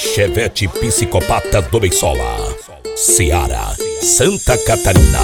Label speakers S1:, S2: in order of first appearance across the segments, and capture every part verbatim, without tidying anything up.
S1: Chevette Psicopata do Beisola, Ceará, Santa Catarina.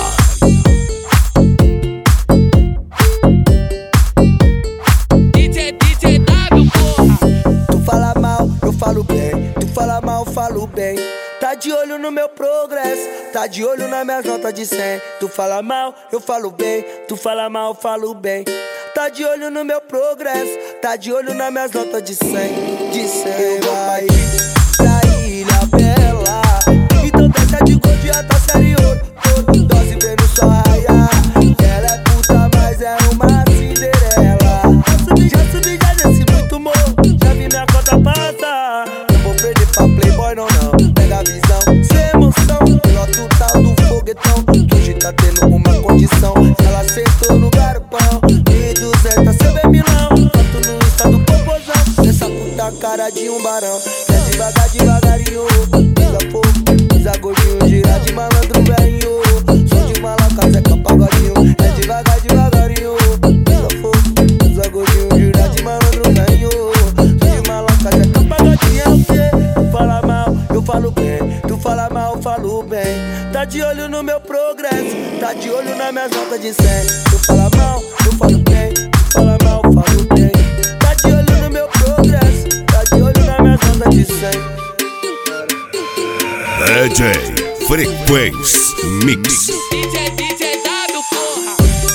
S2: Tu fala mal, eu falo bem. Tu fala mal, eu falo bem. Tá de olho no meu progresso, tá de olho nas minhas notas de cem. Tu fala mal, eu falo bem. Tu fala mal, eu falo bem. Tá de olho no meu progresso, tá de olho nas minhas notas de cem. De cem, vai pra Ilha Bela. Então desce de cor de alta série ouro. Dose vendo só raiar. Ela é puta, mas é uma Cinderela. Já subi, já subi, já desci muito morro. Já vi minha conta passar. Não vou perder pra Playboy, não, não. Pega a visão, sem emoção. Piloto tal do foguetão, que hoje tá tendo uma condição. Ela sentou no garpão, mil e duzentos C B Milão. Tanto no insta do popozão, nessa puta cara de um barão. É devagar, devagarinho. Pisa pouco, pisa gordinho, gira de malandro velho. Sou de malaca, Zeca Pagodinho. É devagar, devagarinho. Pisa pouco, pisa gordinho, gira de malandro velho. Sou de malaca, Zeca Pagodinho. É o quê? Tu fala mal, eu falo bem. Tu fala mal, eu falo bem. Tá de olho no meu progresso, tá de olho nas minhas notas de cem. Tu fala mal, eu falo bem. Tu fala mal, eu falo bem. Tá de olho no meu progresso, tá de olho nas minhas notas de cem.
S1: D J Frequência Mix.
S3: DJ, DJ dado, porra.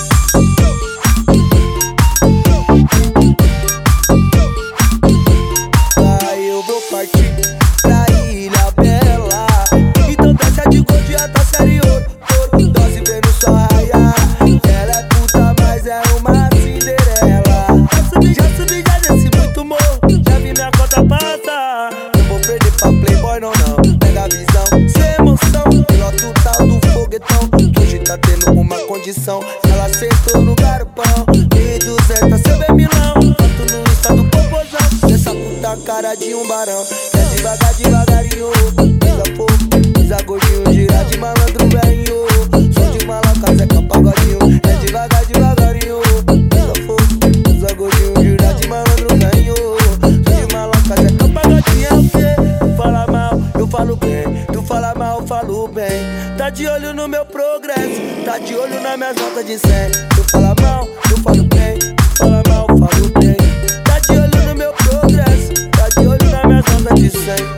S2: Aí eu vou partir pra Ilha Bela. Então desce de cor de alta série ouro. Dose vendo só raiar. Ela é puta, mas é uma Cinderela. Já subi, já subi, já desci muito morro. Já vi minha conta passar. Não vou perder pra Playboy, não, não. Pega a visão, sem emoção. Piloto tal do foguetão, que hoje tá tendo uma condição. Ela sentou no garpão, mil e duzentos C B Milão. Tanto no insta do popozão, nessa puta cara de um barão. É devagar, devagarinho. Pisa pouco, pisa gordinho, gira de malandro velho. Sou de malaca, Zeca Pagodinho. É devagar, devagarinho. Pisa pouco, pisa gordinho, gira de malandro velho. Sou de malaca, Zeca Pagodinho. É o quê? Tu fala mal, eu falo bem. Tu fala mal, eu falo bem. Tá de olho no meu progresso, tá de olho nas minhas notas de cem. Tu fala mal, eu falo bem. Tu fala mal, eu falo bem. Tá de olho no meu progresso, tá de olho nas minhas notas de cem.